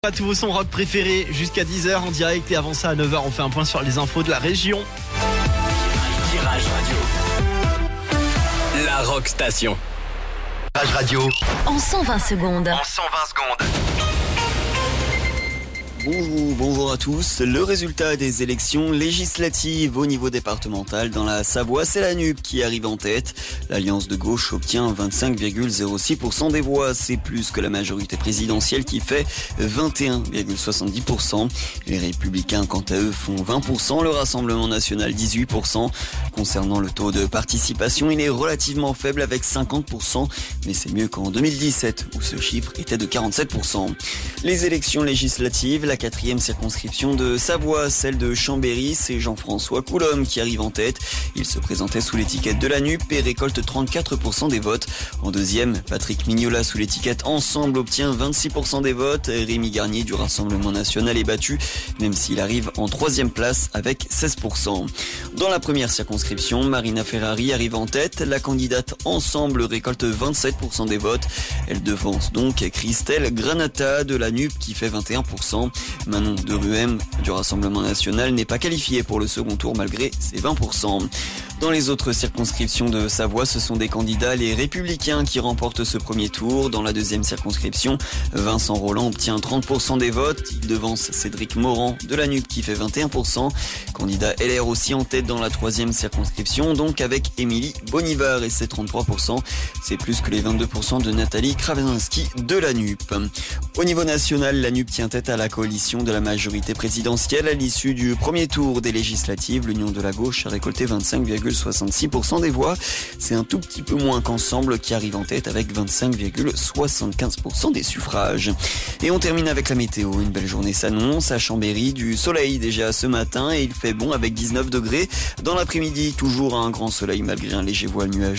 Pas tous vos sons rock préférés jusqu'à 10h en direct et avant ça à 9h on fait un point sur les infos de la région. Virage Radio. La Rock Station. Virage Radio. En 120 secondes. En 120 secondes. Bonjour à tous. Le résultat des élections législatives au niveau départemental dans la Savoie, c'est la NUP qui arrive en tête. L'Alliance de gauche obtient 25,06% des voix. C'est plus que la majorité présidentielle qui fait 21,70%. Les Républicains, quant à eux, font 20%. Le Rassemblement national, 18%. Concernant le taux de participation, il est relativement faible avec 50%. Mais c'est mieux qu'en 2017 où ce chiffre était de 47%. Les élections législatives, la 4e circonscription de Savoie, celle de Chambéry, c'est Jean-François Coulombe qui arrive en tête. Il se présentait sous l'étiquette de la NUP et récolte 34% des votes. En deuxième, Patrick Mignola sous l'étiquette Ensemble obtient 26% des votes. Rémi Garnier du Rassemblement national est battu, même s'il arrive en 3e place avec 16%. Dans la première circonscription, Marina Ferrari arrive en tête. La candidate Ensemble récolte 27% des votes. Elle devance donc Christelle Granata de la NUP qui fait 21%. Manon de Ruem du Rassemblement national n'est pas qualifiée pour le second tour malgré ses 20%. Dans les autres circonscriptions de Savoie, ce sont des candidats les Républicains qui remportent ce premier tour. Dans la deuxième circonscription, Vincent Rolland obtient 30% des votes. Il devance Cédric Morand de la NUP qui fait 21%. Candidat LR aussi en tête dans la troisième circonscription, donc avec Émilie Bonivar et ses 33%. C'est plus que les 22% de Nathalie Krasinski de la NUP. Au niveau national, la NUP tient tête à la coalition de la majorité présidentielle. À l'issue du premier tour des législatives, l'Union de la gauche a récolté 25,66% des voix. C'est un tout petit peu moins qu'Ensemble qui arrive en tête avec 25,75% des suffrages. Et on termine avec la météo. Une belle journée s'annonce à Chambéry, du soleil déjà ce matin et il fait bon avec 19 degrés. Dans l'après-midi, toujours un grand soleil malgré un léger voile nuageux.